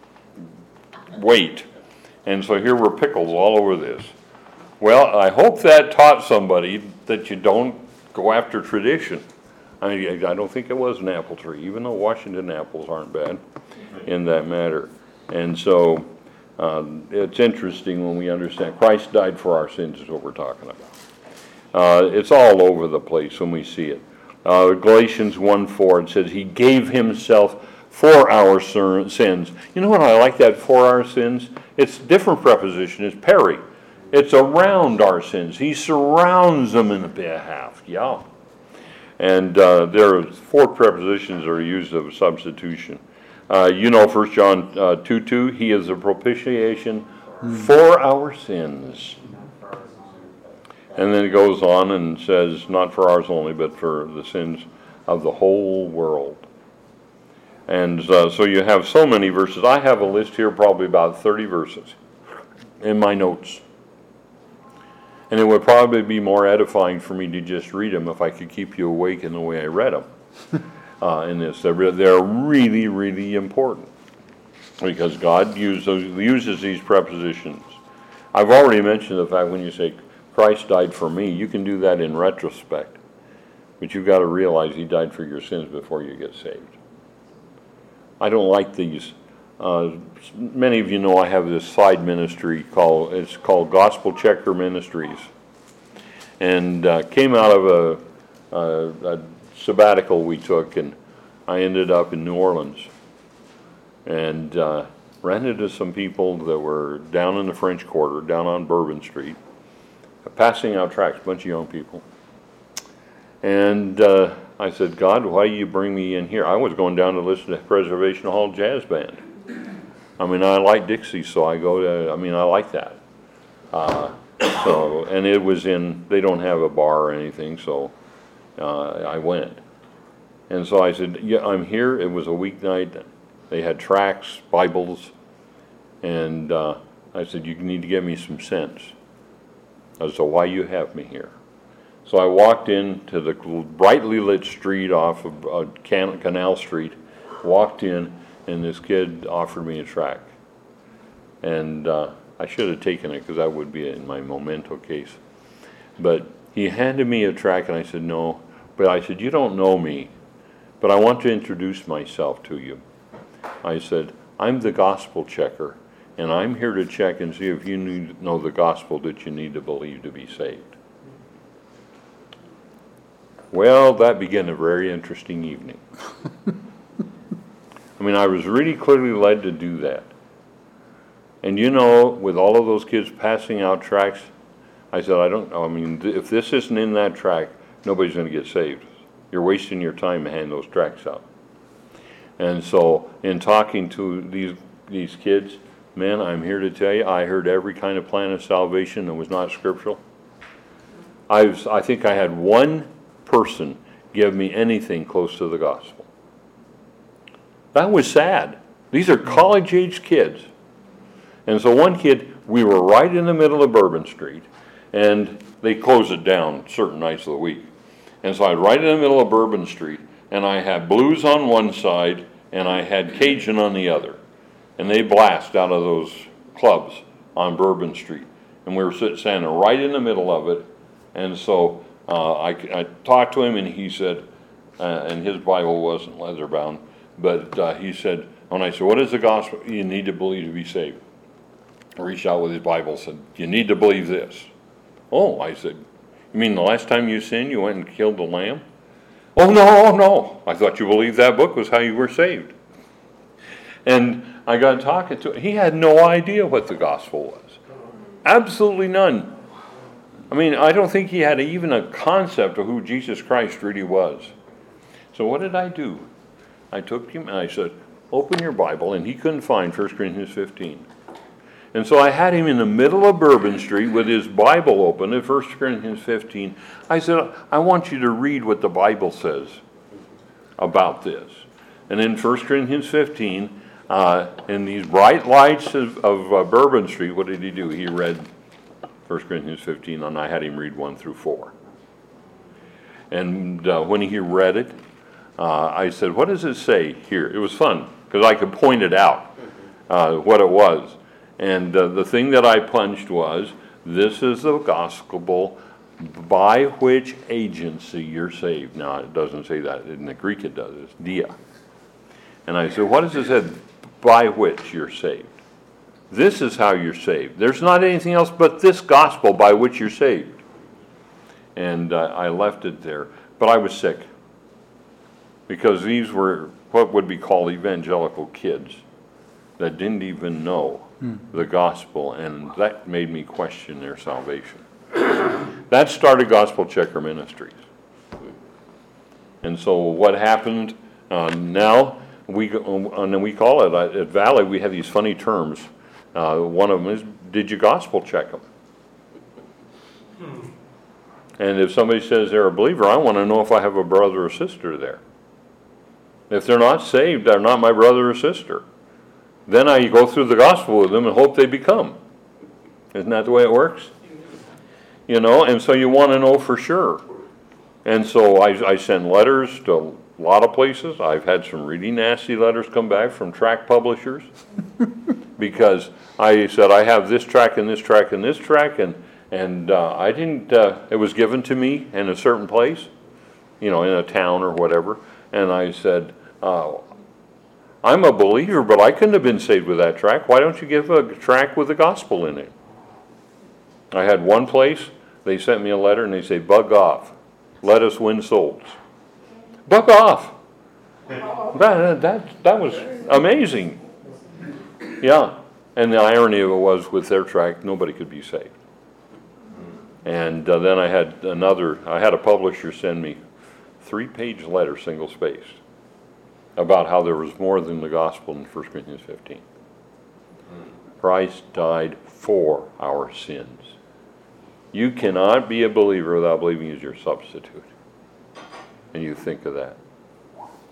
weight. And so here were pickles all over this. Well, I hope that taught somebody that you don't go after tradition. I mean, I don't think it was an apple tree, even though Washington apples aren't bad in that matter. And so uh, it's interesting when we understand Christ died for our sins is what we're talking about. Uh, it's all over the place when we see it. Uh, Galatians one four, it says, He gave Himself for our sins. You know what I like that for our sins? It's a different preposition. It's peri. It's around our sins. He surrounds them in behalf. Yeah. And uh, there are four prepositions that are used of substitution. Uh, you know First John uh, two two, He is a propitiation hmm. for our sins. And then it goes on and says, not for ours only, but for the sins of the whole world. And uh, so you have so many verses. I have a list here, probably about thirty verses in my notes. And it would probably be more edifying for me to just read them if I could keep you awake in the way I read them. uh, in this, they're, re- they're really, really important. Because God uses, uses these prepositions. I've already mentioned the fact when you say, Christ died for me, you can do that in retrospect. But you've got to realize He died for your sins before you get saved. I don't like these. Uh, many of you know I have this side ministry called, it's called Gospel Checker Ministries. And uh, came out of a, a, a sabbatical we took, and I ended up in New Orleans. And uh, ran into some people that were down in the French Quarter, down on Bourbon Street, passing out tracts, a bunch of young people. And uh, I said, God, why do you bring me in here? I was going down to listen to Preservation Hall Jazz Band. I mean, I like Dixie, so I go to, I mean, I like that. Uh, so, and it was in, they don't have a bar or anything, so uh, I went. And so I said, yeah, I'm here. It was a weeknight. They had tracts, Bibles, and uh, I said, you need to get me some sense as to why you have me here. So I walked into the brightly lit street off of uh, Can- Canal Street, walked in, and this kid offered me a tract. And uh, I should have taken it because that would be in my memento case. But he handed me a tract, and I said, no. But I said, you don't know me, but I want to introduce myself to you. I said, I'm the gospel checker, and I'm here to check and see if you need, know the gospel that you need to believe to be saved. Well, that began a very interesting evening. I mean, I was really clearly led to do that. And you know, with all of those kids passing out tracts, I said, I don't know. I mean, th- if this isn't in that tract, nobody's going to get saved. You're wasting your time to hand those tracts out. And so, in talking to these these kids, man, I'm here to tell you, I heard every kind of plan of salvation that was not scriptural. I was, I think I had one person give me anything close to the gospel. That was sad. These are college-age kids. And so one kid, we were right in the middle of Bourbon Street, and they close it down certain nights of the week. And so I was right in the middle of Bourbon Street, and I had blues on one side, and I had Cajun on the other. And they blast out of those clubs on Bourbon Street. And we were sitting standing right in the middle of it. And so uh, I, I talked to him, and he said, uh, and his Bible wasn't leather bound, but uh, he said, when I said, what is the gospel you need to believe to be saved? I reached out with his Bible and said, you need to believe this. Oh, I said, you mean the last time you sinned, you went and killed the lamb? Oh, no, oh, no. I thought you believed that book was how you were saved. And I got talking to him. He had no idea what the gospel was. Absolutely none. I mean, I don't think he had even a concept of who Jesus Christ really was. So what did I do? I took him and I said, open your Bible, and he couldn't find First Corinthians fifteen. And so I had him in the middle of Bourbon Street with his Bible open at First Corinthians fifteen. I said, I want you to read what the Bible says about this. And in First Corinthians fifteen, uh, in these bright lights of, of uh, Bourbon Street, what did he do? He read First Corinthians fifteen, and I had him read one through four. And uh, when he read it, uh, I said, what does it say here? It was fun, because I could point it out, uh, what it was. And uh, the thing that I punched was, this is the gospel by which agency you're saved. Now, it doesn't say that. In the Greek it does. It's dia. And I said, what does it say by which you're saved? This is how you're saved. There's not anything else but this gospel by which you're saved. And uh, I left it there. But I was sick. Because these were what would be called evangelical kids that didn't even know the gospel, and that made me question their salvation. That started Gospel Checker Ministries. And so what happened uh, now, we and we call it, uh, at Valley, we have these funny terms. Uh, one of them is, did you gospel check them? And if somebody says they're a believer, I want to know if I have a brother or sister there. If they're not saved, they're not my brother or sister. Then I go through the gospel with them and hope they become. Isn't that the way it works? You know, and so you want to know for sure. And so I, I send letters to a lot of places. I've had some really nasty letters come back from tract publishers because I said, I have this tract and this tract and this tract, and, and uh, I didn't, uh, it was given to me in a certain place, you know, in a town or whatever. And I said, uh, I'm a believer, but I couldn't have been saved with that tract. Why don't you give a tract with the gospel in it? I had one place, they sent me a letter, and they say, bug off. Let us win souls. Bug off. That, that, that was amazing. Yeah. And the irony of it was, with their tract, nobody could be saved. And uh, then I had another, I had a publisher send me three-page letter, single-spaced, about how there was more than the gospel in First Corinthians fifteen. Christ died for our sins. You cannot be a believer without believing He's your substitute. And you think of that.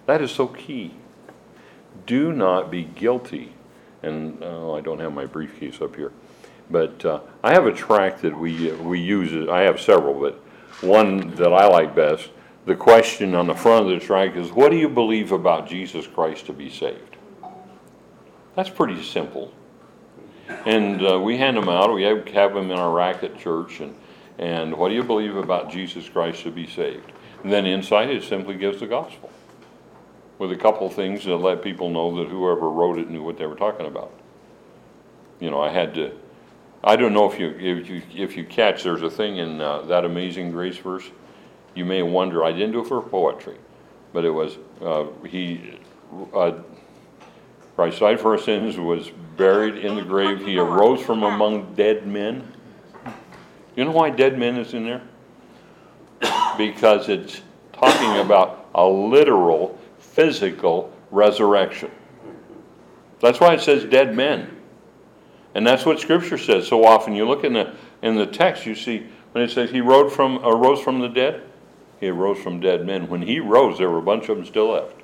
That is so key. Do not be guilty. And oh, I don't have my briefcase up here. But uh, I have a tract that we, we use. I have several, but one that I like best, the question on the front of the tract is, what do you believe about Jesus Christ to be saved? That's pretty simple. And uh, we hand them out. We have, have them in our rack at church. And, and what do you believe about Jesus Christ to be saved? And then inside it simply gives the gospel, with a couple of things that let people know that whoever wrote it knew what they were talking about. You know, I had to, I don't know if you if you, if you catch, there's a thing in uh, that Amazing Grace verse. You may wonder, I didn't do it for poetry, but it was, uh, he, uh, Christ died for our sins, was buried in the grave, he arose from among dead men. You know why dead men is in there? Because it's talking about a literal, physical resurrection. That's why it says dead men. And that's what Scripture says so often. You look in the in the text, you see when it says he rose from arose from the dead, he arose from dead men. When he rose, there were a bunch of them still left.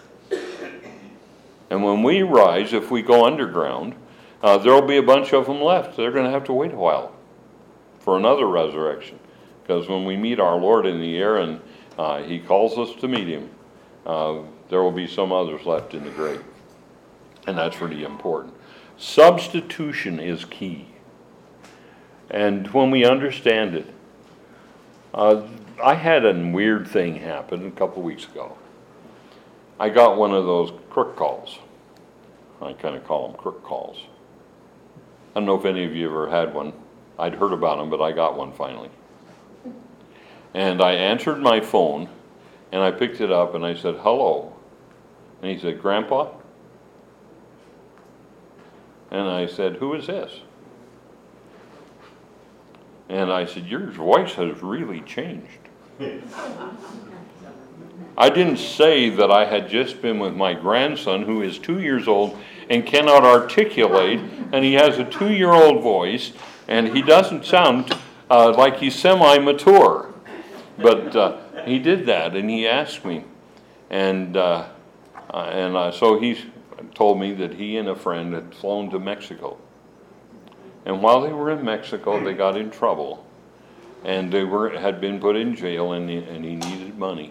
And when we rise, if we go underground, uh, there will be a bunch of them left. They're going to have to wait a while for another resurrection. Because when we meet our Lord in the air and uh, he calls us to meet him, uh, there will be some others left in the grave. And that's really important. Substitution is key. And when we understand it, uh, I had a weird thing happen a couple of weeks ago. I got one of those crook calls. I kind of call them crook calls. I don't know if any of you ever had one. I'd heard about them, but I got one finally. And I answered my phone, and I picked it up, and I said, hello. And he said, Grandpa? And I said, who is this? And I said, your voice has really changed. I didn't say that I had just been with my grandson, who is two years old and cannot articulate, and he has a two-year-old voice, and he doesn't sound uh, like he's semi-mature. But uh, he did that, and he asked me. And, uh, and uh, so he told me that he and a friend had flown to Mexico. And while they were in Mexico, they got in trouble. And they were had been put in jail, and he, and he needed money.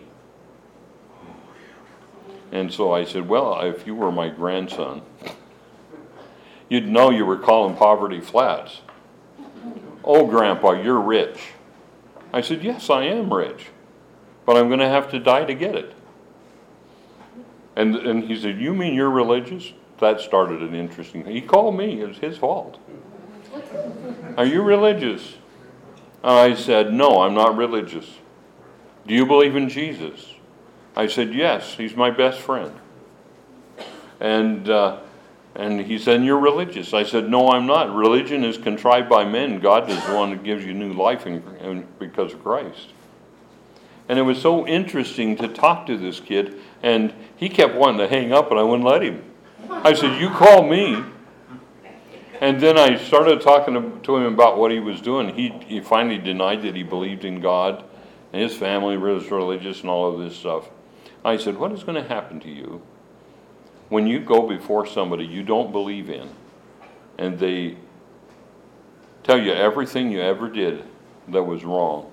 And so I said, well, if you were my grandson, you'd know you were calling Poverty Flats. Oh, Grandpa, you're rich. I said, yes, I am rich, but I'm going to have to die to get it. And and he said, you mean you're religious? That started an interesting thing. He called me. It was his fault. Are you religious? I said, no, I'm not religious. Do you believe in Jesus? I said, yes, he's my best friend. And uh, and he said, you're religious. I said, no, I'm not. Religion is contrived by men. God is the one that gives you new life in, in, because of Christ. And it was so interesting to talk to this kid, and he kept wanting to hang up, and I wouldn't let him. I said, you call me. And then I started talking to, to him about what he was doing. He, he finally denied that he believed in God, and his family was religious and all of this stuff. I said, what is going to happen to you when you go before somebody you don't believe in, and they tell you everything you ever did that was wrong,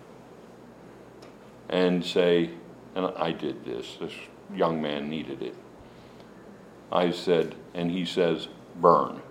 and say, and I did this, this young man needed it. I said, and he says, burn.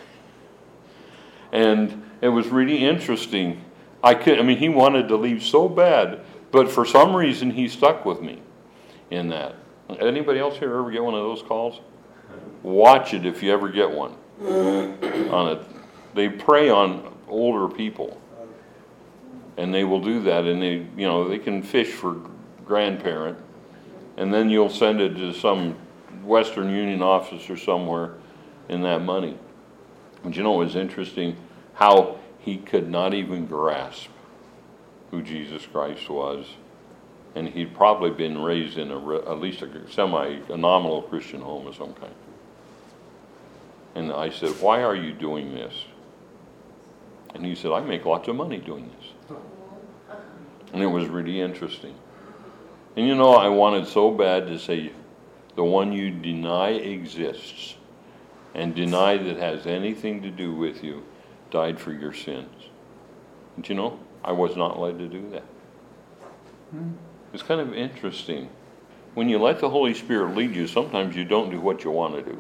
And it was really interesting. I could, I mean, he wanted to leave so bad, but for some reason he stuck with me in that. Anybody else here ever get one of those calls? Watch it if you ever get one. On it, they prey on older people, and they will do that. And they, you know, they can fish for grandparent, and then you'll send it to some Western Union office or somewhere in that money. But you know, it was interesting how he could not even grasp who Jesus Christ was. And he'd probably been raised in a, at least a semi, a nominal Christian home of some kind. And I said, why are you doing this? And he said, I make lots of money doing this. And it was really interesting. And you know, I wanted so bad to say, the one you deny exists and deny that has anything to do with you, died for your sins. But you know, I was not led to do that. Hmm. It's kind of interesting. When you let the Holy Spirit lead you, sometimes you don't do what you want to do.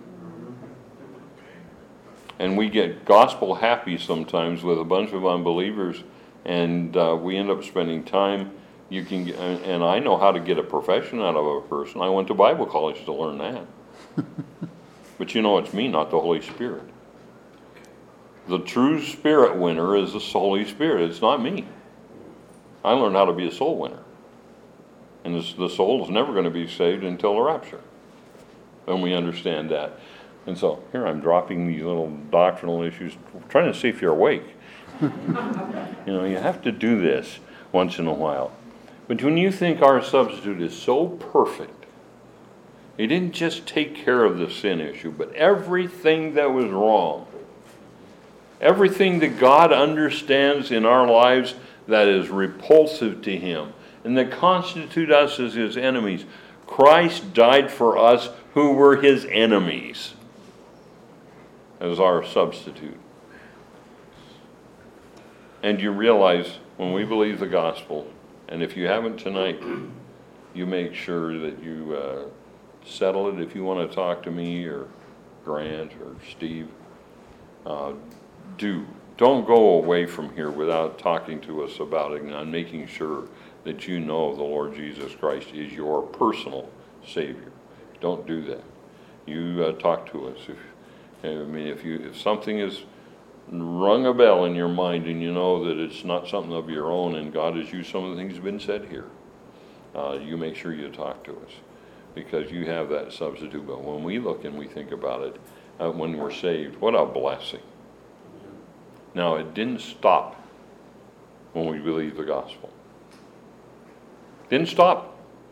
And we get gospel happy sometimes with a bunch of unbelievers, and uh, we end up spending time. You can, get, and I know how to get a profession out of a person. I went to Bible college to learn that. But you know, it's me, not the Holy Spirit. The true spirit winner is the Holy Spirit. It's not me. I learned how to be a soul winner. And this, the soul is never going to be saved until the rapture. And we understand that. And so here I'm dropping these little doctrinal issues, trying to see if you're awake. You know, you have to do this once in a while. But when you think our substitute is so perfect, he didn't just take care of the sin issue, but everything that was wrong, everything that God understands in our lives that is repulsive to him, and that constitute us as his enemies, Christ died for us who were his enemies as our substitute. And you realize when we believe the gospel, and if you haven't tonight, you make sure that you uh, settle it. If you want to talk to me or Grant or Steve, uh, do. Don't go away from here without talking to us about it and making sure that you know the Lord Jesus Christ is your personal Savior. Don't do that. You uh, talk to us. If, I mean, if you if something has rung a bell in your mind and you know that it's not something of your own and God has used some of the things that have been said here, uh, you make sure you talk to us because you have that substitute. But when we look and we think about it, uh, when we're saved, what a blessing. Now, it didn't stop when we believed the gospel. Didn't stop.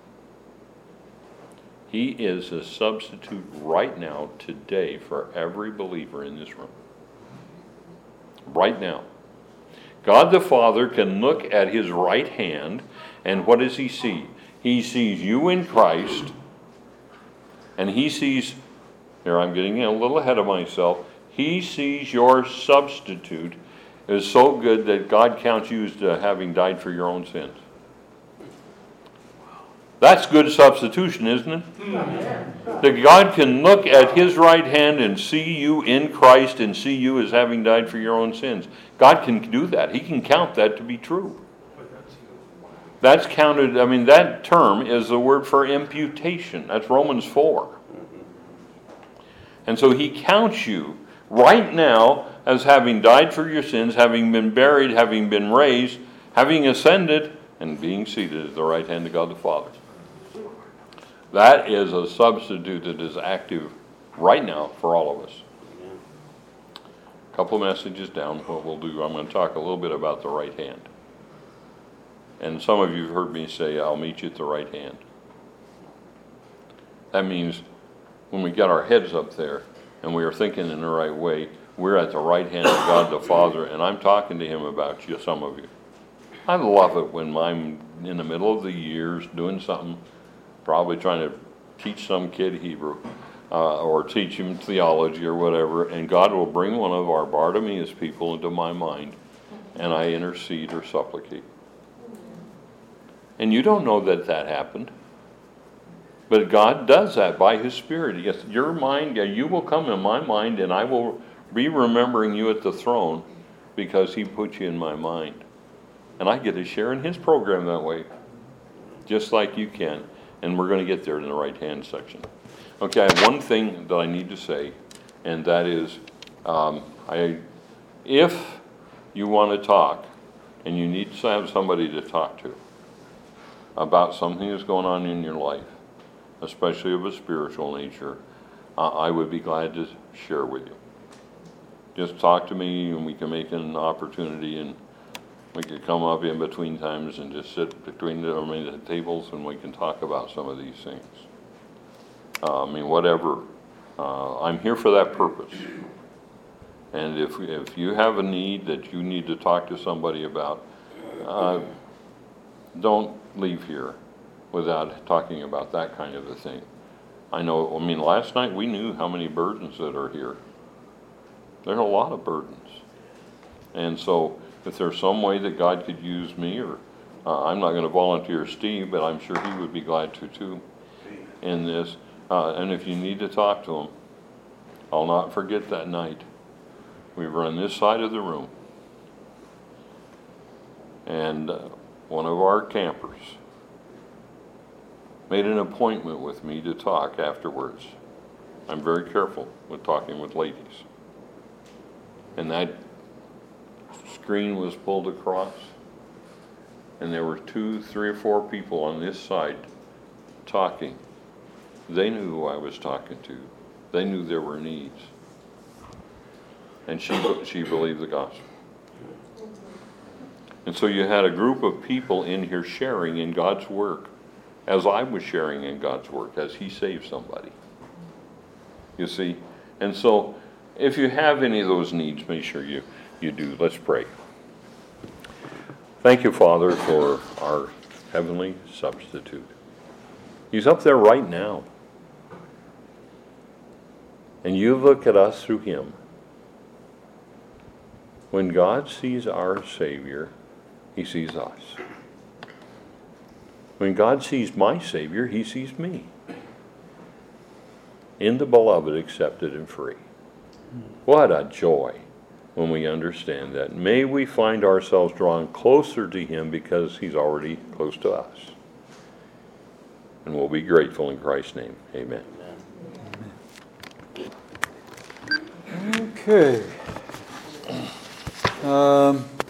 He is a substitute right now, today, for every believer in this room. Right now. God the Father can look at his right hand, and what does he see? He sees you in Christ, and he sees, here I'm getting a little ahead of myself, he sees your substitute is so good that God counts you as having died for your own sins. That's good substitution, isn't it? That God can look at his right hand and see you in Christ and see you as having died for your own sins. God can do that. He can count that to be true. That's counted, I mean, that term is the word for imputation. That's Romans four. And so he counts you right now as having died for your sins, having been buried, having been raised, having ascended, and being seated at the right hand of God the Father. That is a substitute that is active right now for all of us. A couple of messages down, what we'll do, I'm going to talk a little bit about the right hand. And some of you have heard me say, I'll meet you at the right hand. That means when we got our heads up there and we are thinking in the right way, we're at the right hand of God the Father, and I'm talking to him about you, some of you. I love it when I'm in the middle of the years doing something, probably trying to teach some kid Hebrew uh, or teach him theology or whatever, and God will bring one of our Bartimaeus people into my mind, and I intercede or supplicate. And you don't know that that happened. But God does that by his Spirit. Yes, your mind, you will come in my mind, and I will be remembering you at the throne because he put you in my mind. And I get to share in his program that way, just like you can. And we're going to get there in the right-hand section. Okay, I have one thing that I need to say, and that is, um, I, if you want to talk, and you need to have somebody to talk to about something that's going on in your life, especially of a spiritual nature, uh, I would be glad to share with you. Just talk to me, and we can make an opportunity, and we can come up in between times and just sit between the, I mean, the tables, and we can talk about some of these things. Uh, I mean, whatever. Uh, I'm here for that purpose. And if if you have a need that you need to talk to somebody about, uh, don't leave here without talking about that kind of a thing. I know, I mean, last night we knew how many burdens that are here. There are a lot of burdens. And so if there's some way that God could use me, or uh, I'm not going to volunteer Steve, but I'm sure he would be glad to too in this. Uh, and if you need to talk to him, I'll not forget that night. We were on this side of the room. And uh, one of our campers made an appointment with me to talk afterwards. I'm very careful with talking with ladies. And that screen was pulled across, and there were two, three or four people on this side talking. They knew who I was talking to. They knew there were needs. And she, she believed the gospel. And so you had a group of people in here sharing in God's work, as I was sharing in God's work, as he saved somebody. You see? And so if you have any of those needs, make sure you, you do. Let's pray. Thank you, Father, for our heavenly substitute. He's up there right now. And you look at us through him. When God sees our Savior, he sees us. When God sees my Savior, he sees me. In the beloved, accepted and free. What a joy when we understand that. May we find ourselves drawn closer to him because he's already close to us. And we'll be grateful in Christ's name. Amen.
Okay. Um,